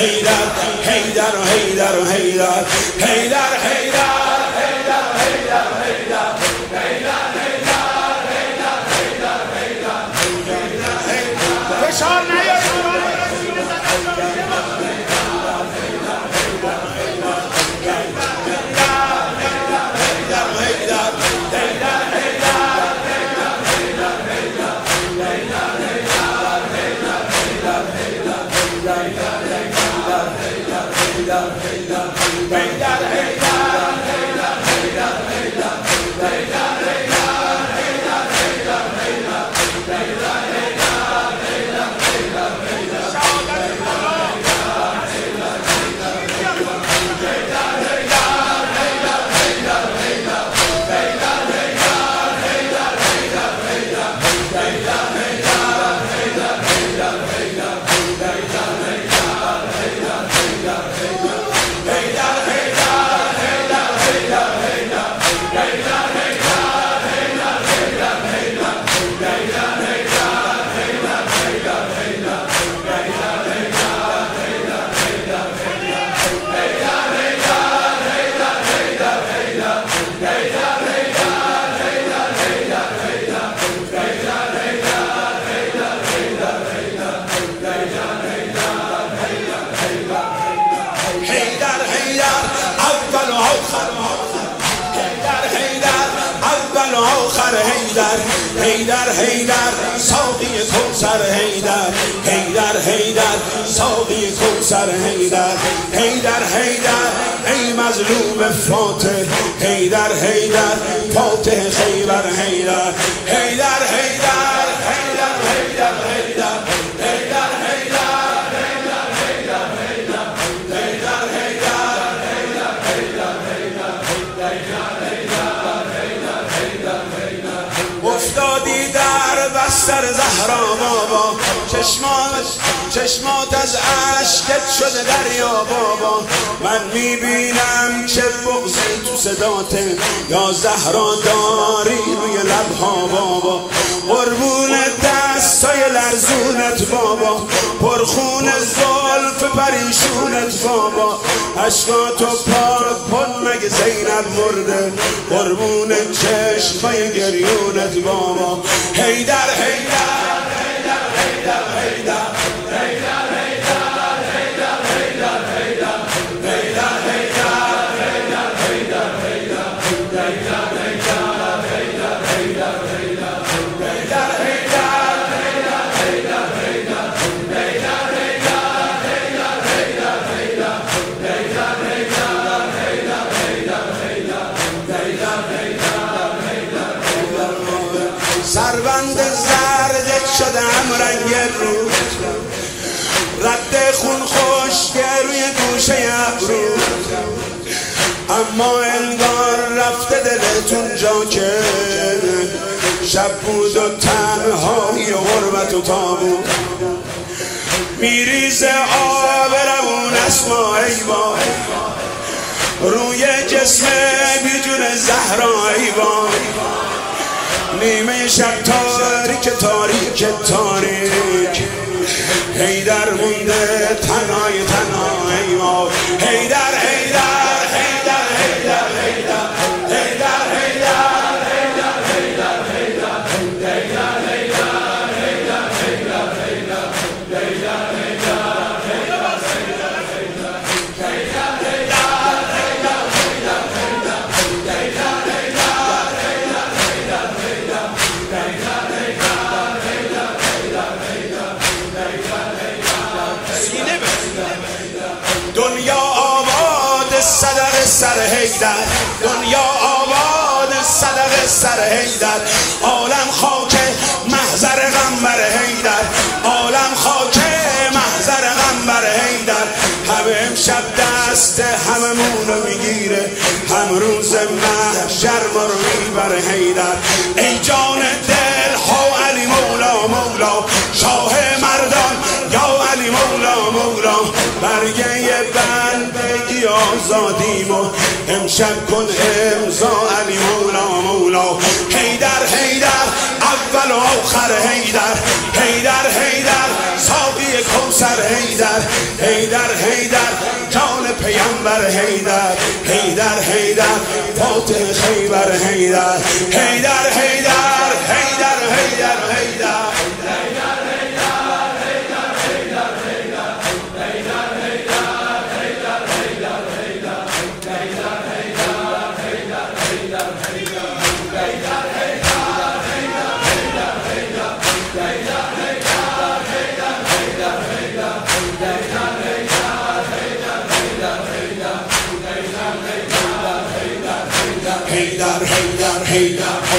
حیدر حیدر حیدر حیدر حیدر فشار حیدر حیدر ساقی کوثر حیدر حیدر حیدر ساقی کوثر حیدر حیدر حیدر ای مظلوم فاتح حیدر حیدر فاتح خیبر حیدر حیدر حیدر حیدر حیدر حیدر افتادی در بستر زهرا بابا چشمات از عشقت شده دریا بابا من میبینم چه بغضی تو صداته یا زهرا داری روی لبها بابا قربون دستای لرزونت بابا پرخون زلف پریشونت بابا عشقاتو پاک کن مگه زینب مرده قربون چشمای گریونت بابا حیدر حیدر سربند زردت شدم رنگ رو رد خون خشک روی گوشه ابرو اما انگار رفته دلتون جا که شب بود و تنهایی و غربت و تابون میریزه آب روون اسما ای با روی جسم بیجون زهرا ای با نیمه شب تاریک تاریک تاریک حیدر مونده تنهای تنهای ما حیدر حیدر حیدر حیدر حیدر حیدر حیدر حیدر دنیا آباد صدق سر حیدر دنیا آباد صدق سر حیدر عالم خاک محضر غمبر حیدر عالم خاک محضر غمبر حیدر همه امشب دست هممونو میگیره هم روز محشر ما رو میبره حیدر ای جان دل ها علی مولا مولا شاه مردان یا علی مولا مولا برگه بندگی ها زادیم و امشب کن امضا علی مولا مولا. حیدر حیدر اول و آخر حیدر، حیدر حیدر ساقی کوثر حیدر، حیدر حیدر جان پیامبر حیدر، حیدر حیدر فاتح خیبر حیدر، حیدر حیدر حیدر حیدر حیدر Haydar, Haydar, Haydar.